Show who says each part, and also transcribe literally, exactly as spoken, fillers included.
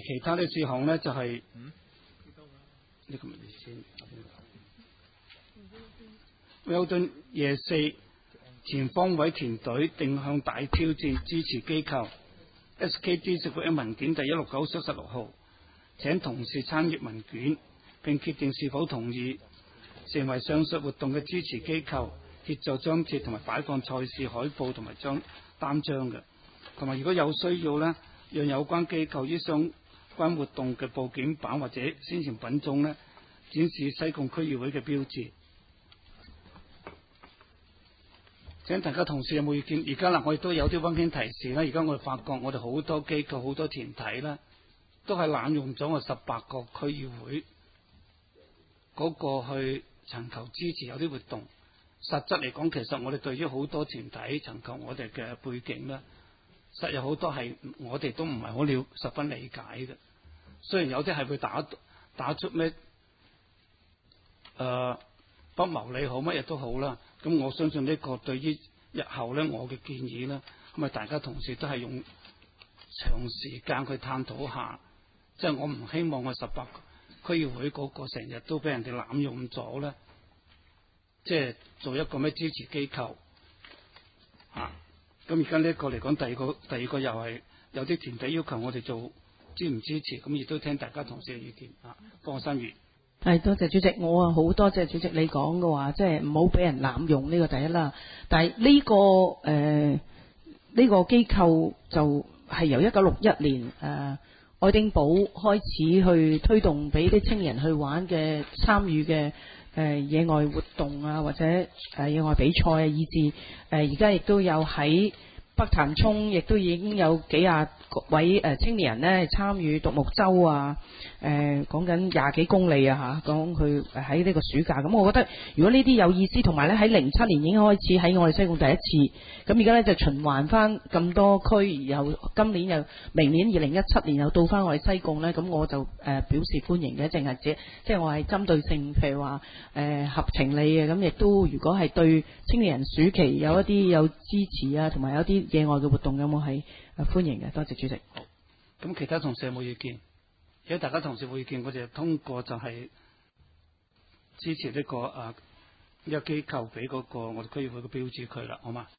Speaker 1: 其他啲事項咧就係、是、呢、嗯、個咪先。威頓夜四全方位團隊定向大挑戰支持機構 S K D 食會文件第一六九七十六號，請同事參閱文件並決定是否同意成為上述活動嘅支持機構，協助張貼同埋擺放賽事海報同埋張單張嘅，同埋如果有需要呢，讓有關機構於相關活動嘅佈景板或者宣傳品中呢，展示西貢區議會嘅標誌。請大家同事有冇意見？而家嗱，我亦都有啲溫馨提示啦。而家我哋發覺我哋好多機構、好多團體啦，都係濫用咗我十八個區議會嗰個去尋求支持有啲活動。實質嚟講，其實我哋對於好多團體尋求我哋嘅背景咧，實有好多係我哋都唔係好了十分理解嘅。雖然有啲係會打打出咩誒、呃、不謀利好乜嘢都好啦。咁我相信呢個對於日後咧，我嘅建議咧，咁啊大家同事都係用長時間去探討下，即係我唔希望我十八區議會嗰個成日都俾人哋濫用咗咧，即係做一個咩支持機構啊。咁而家呢一個嚟講，第二個第二個又係有啲團體要求我哋做支唔支持，咁亦都聽大家同事嘅意見啊。方新宇。
Speaker 2: 係，多謝主席，我啊好多謝主席你講嘅話，即係唔好俾人濫用呢個第一啦。但係呢、這個誒呢、呃這個機構就係由一九六一年誒、呃、愛丁堡開始去推動俾啲青年人去玩嘅參與嘅誒野外活動啊，或者誒、呃、野外比賽啊，以至誒而家亦都有喺北潭涌，亦都已經有幾廿位誒青年人咧參與獨木舟啊，誒講緊廿幾公里啊嚇，講佢喺呢個暑假。咁我覺得如果呢啲有意思，同埋咧喺零七年已經開始喺我哋西貢第一次，咁而家咧就循環翻咁多區，又今年又明年二零一七年又到翻我哋西貢咧，咁我就誒、呃、表示歡迎嘅，淨係只即係我係針對性，譬如話誒、呃、合情理嘅，咁亦都如果係對青年人暑期有一啲有支持啊，同埋有啲野外嘅活動，有冇係誒歡迎嘅？多謝主席。
Speaker 1: 好，咁其他同事有冇意見？如果大家同事冇意見，我哋通過就係支持呢、這個誒呢、啊這個機構俾嗰個我哋區議會嘅標誌佢啦，好嘛？